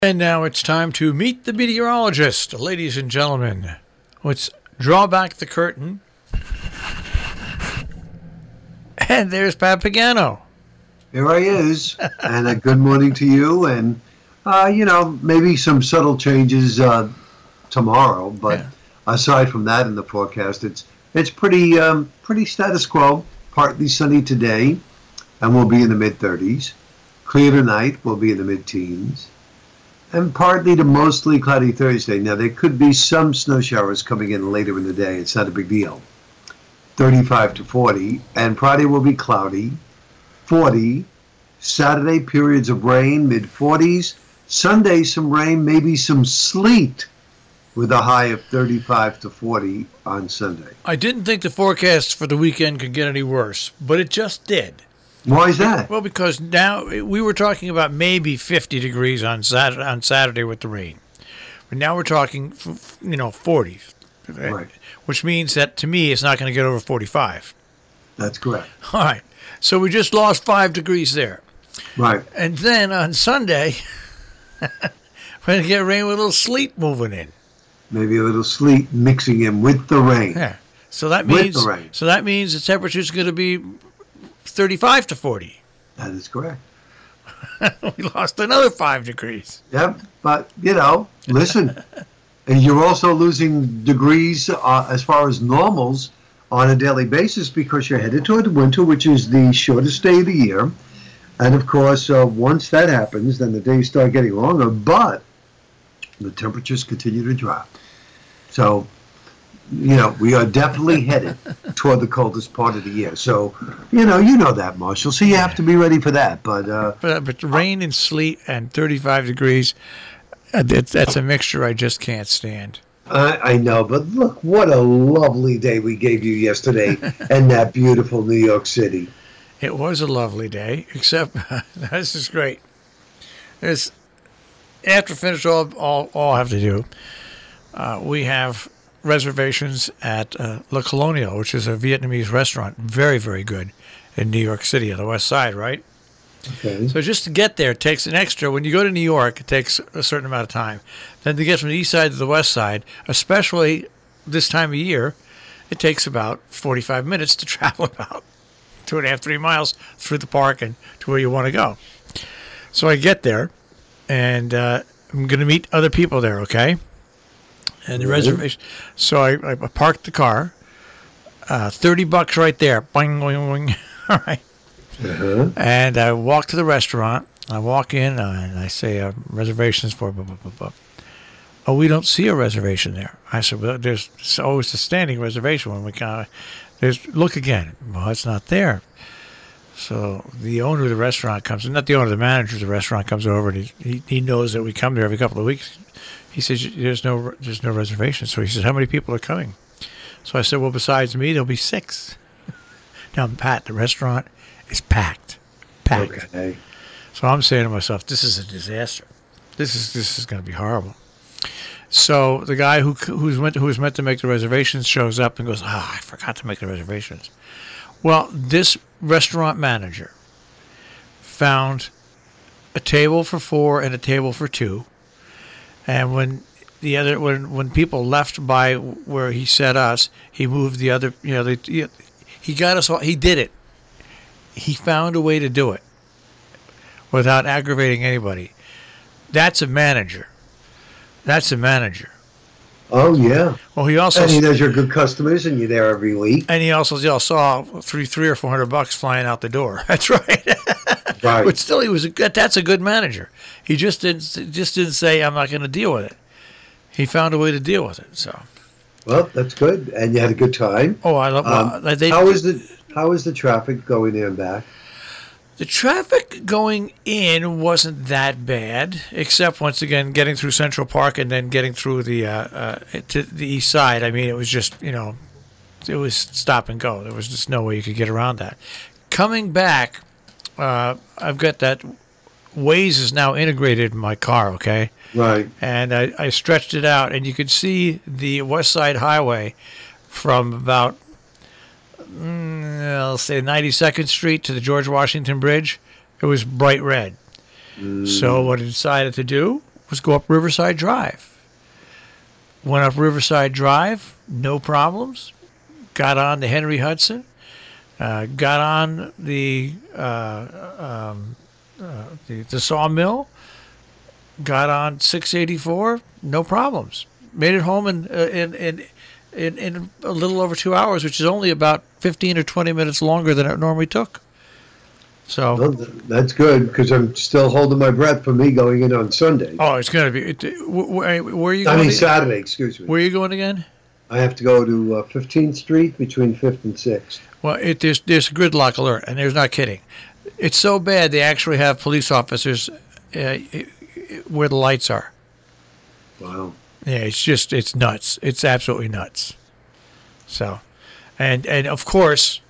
And now it's time to meet the meteorologist. Ladies and gentlemen, let's draw back the curtain. And there's Pat Pagano. Here I is, and a good morning to you. And, maybe some subtle changes tomorrow. But aside from that in the forecast, it's pretty status quo. Partly sunny today, and we'll be in the mid-30s. Clear tonight, we'll be in the mid-teens. And partly to mostly cloudy Thursday. Now, there could be some snow showers coming in later in the day. It's not a big deal. 35 to 40. And Friday will be cloudy. 40. Saturday, periods of rain, mid-40s. Sunday, some rain, maybe some sleet, with a high of 35 to 40 on Sunday. I didn't think the forecast for the weekend could get any worse, but it just did. Why is that? Well, because now we were talking about maybe 50 degrees on Saturday with the rain. But now we're talking, 40s. Right. Which means that, to me, it's not going to get over 45. That's correct. All right. So we just lost 5 degrees there. Right. And then on Sunday, we're going to get rain with a little sleet moving in. Maybe a little sleet mixing in with the rain. Yeah. So that means the temperature is going to be 35 to 40. That is correct. We lost another 5 degrees. Yep, but, listen, and you're also losing degrees as far as normals on a daily basis because you're headed toward winter, which is the shortest day of the year. And, of course, once that happens, then the days start getting longer, but the temperatures continue to drop. So, we are definitely headed toward the coldest part of the year. So, you know that, Marshall. So you have to be ready for that. But rain and sleet and 35 degrees, that's a mixture I just can't stand. I know, but look, what a lovely day we gave you yesterday in that beautiful New York City. It was a lovely day, except this is great. After finish all I have to do, we have reservations at Le Colonial, which is a Vietnamese restaurant, very, very good in New York City on the west side, right? Okay. So just to get there, it takes an extra. When you go to New York, it takes a certain amount of time. Then to get from the east side to the west side, especially this time of year, it takes about 45 minutes to travel about 2.5, 3 miles through the park and to where you want to go. So I get there, and I'm going to meet other people there, okay? And the reservation. So I parked the car. $30 right there. Boing, boing, boing. All right. Uh-huh. And I walk to the restaurant. I walk in and I say reservations for blah, blah, blah, blah. Oh, we don't see a reservation there. I said, well, there's always a standing reservation when we kind of look again. Well, it's not there. So the owner of the restaurant comes, not the owner, the manager of the restaurant comes over, and he knows that we come there every couple of weeks. He says, there's no reservation. So he says, how many people are coming? So I said, well, besides me, there'll be 6. Now, Pat, the restaurant is packed. Okay. So I'm saying to myself, this is a disaster. This is going to be horrible. So the guy who was meant to make the reservations shows up and goes, I forgot to make the reservations. Well, this restaurant manager found a table for 4 and a table for 2. And when people left by where he set us, he moved the other. He got us all. He did it. He found a way to do it without aggravating anybody. That's a manager. Oh yeah. Well, he also. And he knows you're good customers, and you're there every week. And he also saw $300 or $400 flying out the door. That's right. Right. But still, that's a good manager. He just didn't say, I'm not going to deal with it. He found a way to deal with it. So. Well, that's good, and you had a good time. Oh, I love. How is the traffic going there and back? The traffic going in wasn't that bad, except once again getting through Central Park and then getting through the to the east side. I mean, it was just it was stop and go. There was just no way you could get around that. Coming back, I've got that Waze is now integrated in my car. Okay. Right. And I stretched it out, and you could see the West Side Highway from about, I'll say 92nd Street to the George Washington Bridge. It was bright red. So what I decided to do was go up Riverside Drive. Went up Riverside Drive, no problems. Got on the Henry Hudson. Got on the Sawmill. Got on 684, no problems. Made it home in a little over 2 hours, which is only about 15 or 20 minutes longer than it normally took. So well, that's good, because I'm still holding my breath for me going in on Sunday. Oh, it's going to be. Where are you I going? mean, Saturday, excuse me. Where are you going again? I have to go to 15th Street between 5th and 6th. Well, there's a gridlock alert, and there's not kidding. It's so bad they actually have police officers where the lights are. Wow. Yeah, it's nuts. It's absolutely nuts. So, and of course,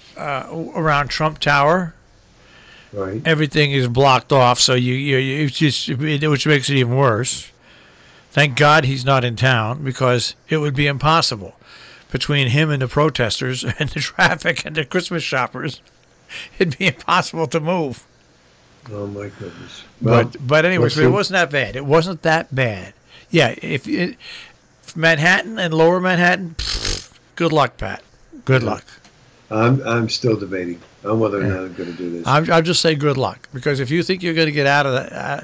around Trump Tower, right, everything is blocked off. So you just, which makes it even worse. Thank God he's not in town, because it would be impossible between him and the protesters and the traffic and the Christmas shoppers. It'd be impossible to move. Oh my goodness! Well, but anyways, it wasn't that bad. It wasn't that bad. Yeah, if Manhattan and Lower Manhattan, good luck, Pat. Good luck. I'm still debating on whether or not I'm going to do this. I'll just say good luck, because if you think you're going to get out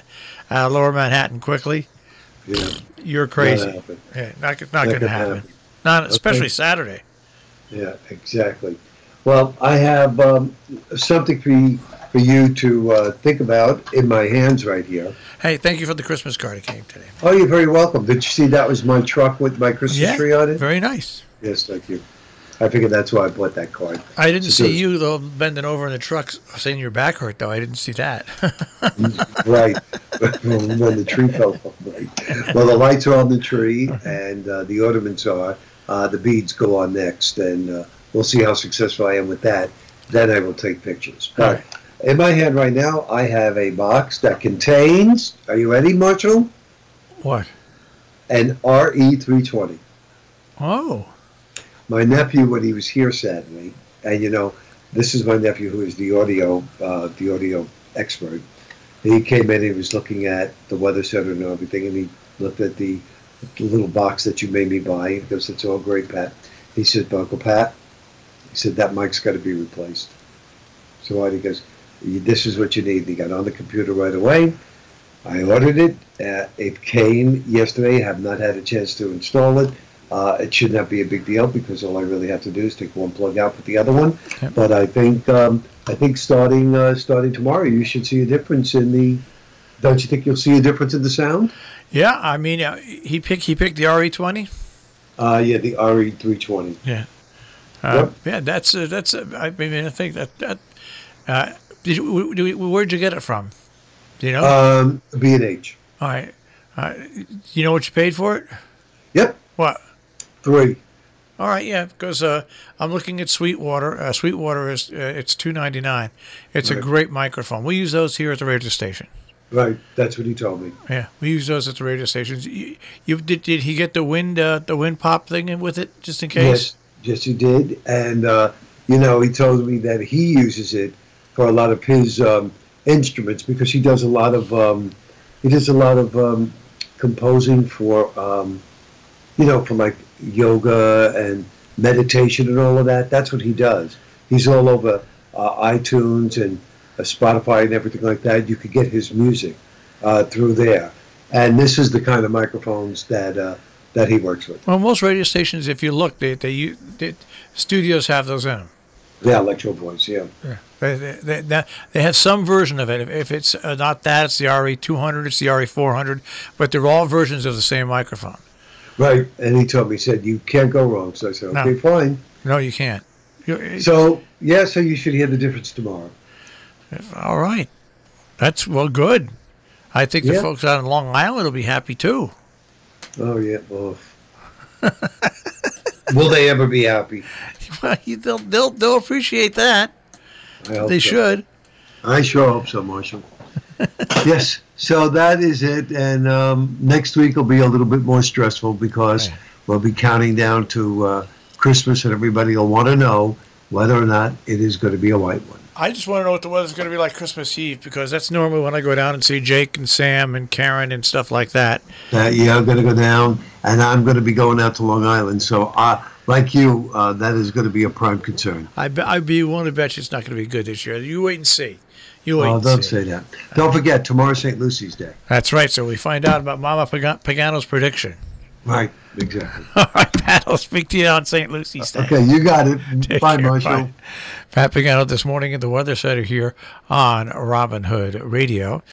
of Lower Manhattan quickly, you're crazy. Yeah, not going to happen. Not especially Saturday. Yeah, exactly. Well, I have something for you to think about in my hands right here. Hey, thank you for the Christmas card that came today. Oh, you're very welcome. Did you see that was my truck with my Christmas tree on it? Very nice. Yes, thank you. I figured that's why I bought that card. I didn't see you, though, bending over in the truck saying your back hurt, though. I didn't see that. Right. When the tree fell off. Right. Well, the lights are on the tree, and the ornaments are. The beads go on next, and we'll see how successful I am with that. Then I will take pictures. But in my hand right now, I have a box that contains, are you ready, Marshall? What? An RE320. Oh. My nephew, when he was here Saturday, and this is my nephew who is the audio expert. He came in, he was looking at the weather center and everything, and he looked at the little box that you made me buy. He goes, "It's all great, Pat." He said, "Uncle Pat," he said, "that mic's got to be replaced." So he goes, "This is what you need." He got on the computer right away. I ordered it. It came yesterday. I have not had a chance to install it. It should not be a big deal, because all I really have to do is take one plug out, put the other one. Yep. But I think starting tomorrow, you should see a difference in the. Don't you think you'll see a difference in the sound? Yeah, I mean, he picked the RE20. Yeah, the RE320. Yeah. Yep. Yeah, that's. I mean, I think that. Where'd you get it from? Do you know? B&H. All right. You know what you paid for it? Yep. What? 3. All right, yeah, because I'm looking at Sweetwater. Sweetwater is it's $299. It's a great microphone. We use those here at the radio station. Right, that's what he told me. Yeah, we use those at the radio stations. Did he get the wind pop thing in with it, just in case? Yes, he did. And he told me that he uses it for a lot of his instruments, because he does a lot of composing for for like yoga and meditation and all of that. That's what he does. He's all over iTunes and Spotify and everything like that. You could get his music through there. And this is the kind of microphones that he works with. Well, most radio stations, if you look, they studios have those in them. Yeah, Electro Voice, yeah. They have some version of it. If it's not that, it's the RE200, it's the RE400, but they're all versions of the same microphone. Right, and he told me, he said, you can't go wrong. So I said, okay, fine. No, you can't. So you should hear the difference tomorrow. All right. That's, good. I think the folks out in Long Island will be happy, too. Oh, yeah. Oh. Will they ever be happy? Well, they'll appreciate that. They should. I sure hope so, Marshall. Yes. So that is it. And next week will be a little bit more stressful, because we'll be counting down to Christmas, and everybody will want to know whether or not it is going to be a white one. I just want to know what the weather's going to be like Christmas Eve, because that's normally when I go down and see Jake and Sam and Karen and stuff like that. Yeah, I'm going to go down, and I'm going to be going out to Long Island. So, like you, that is going to be a prime concern. I'd be willing to bet you it's not going to be good this year. You wait and see. Don't say that. Don't forget, tomorrow's St. Lucy's Day. That's right. So we find out about Mama Pagano's prediction. Right, exactly. All right, Pat, I'll speak to you on St. Lucy's Day. Okay, you got it. Bye, Marshall. Bye. Pat Pagano this morning at the Weather Center here on Robin Hood Radio.